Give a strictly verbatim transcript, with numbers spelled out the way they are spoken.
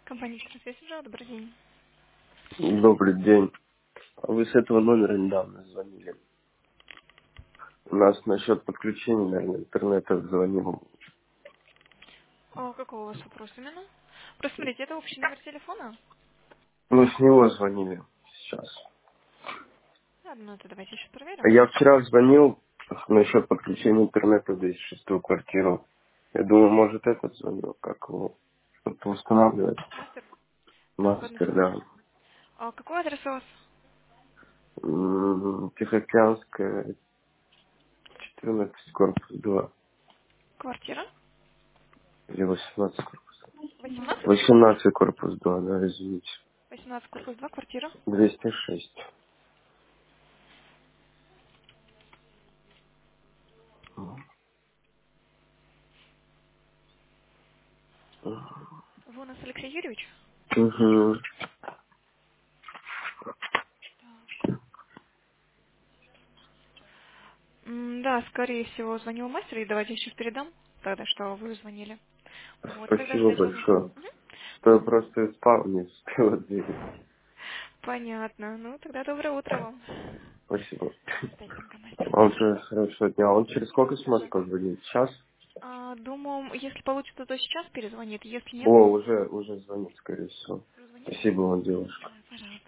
Компания Трансвестиджа, добрый день. Добрый день. А Вы с этого номера недавно звонили. У нас насчет подключения, наверное, интернета звонил. А какой у вас вопрос именно? Просто смотрите, это общий номер телефона. Ну, с него звонили сейчас. Одну минуту, давайте еще А проверим. я вчера звонил насчет подключения интернета в двести шестую квартиру. Я думаю, может, этот звонил, как его что-то устанавливать. Мастер? Так, одну Мастер, секунду. да. А какой адрес у вас? М, Тихоокеанская, четырнадцать, корпус два. Квартира? Или восемнадцать корпус. восемнадцать? восемнадцать корпус два, да, извините. восемнадцать, корпус два, квартира. двести шесть. Вы у нас Алексей Юрьевич? Угу. М, Да, скорее всего, звонил мастер, и давайте я сейчас передам тогда, что вы звонили. Вот, когда Спасибо ждать звонок? большое. Мгм. То я просто спал, не успел ответить. Понятно. Ну, тогда доброе утро вам. Спасибо. Ждать звонка мастера. Он же хорошего дня. Он через сколько сможет Мгм. позвонить? Сейчас? А, думаю, если получится, то сейчас перезвонит. Если нет, О, уже, уже звонит, скорее всего. то звонит. Спасибо вам, девушка. Да, пожалуйста.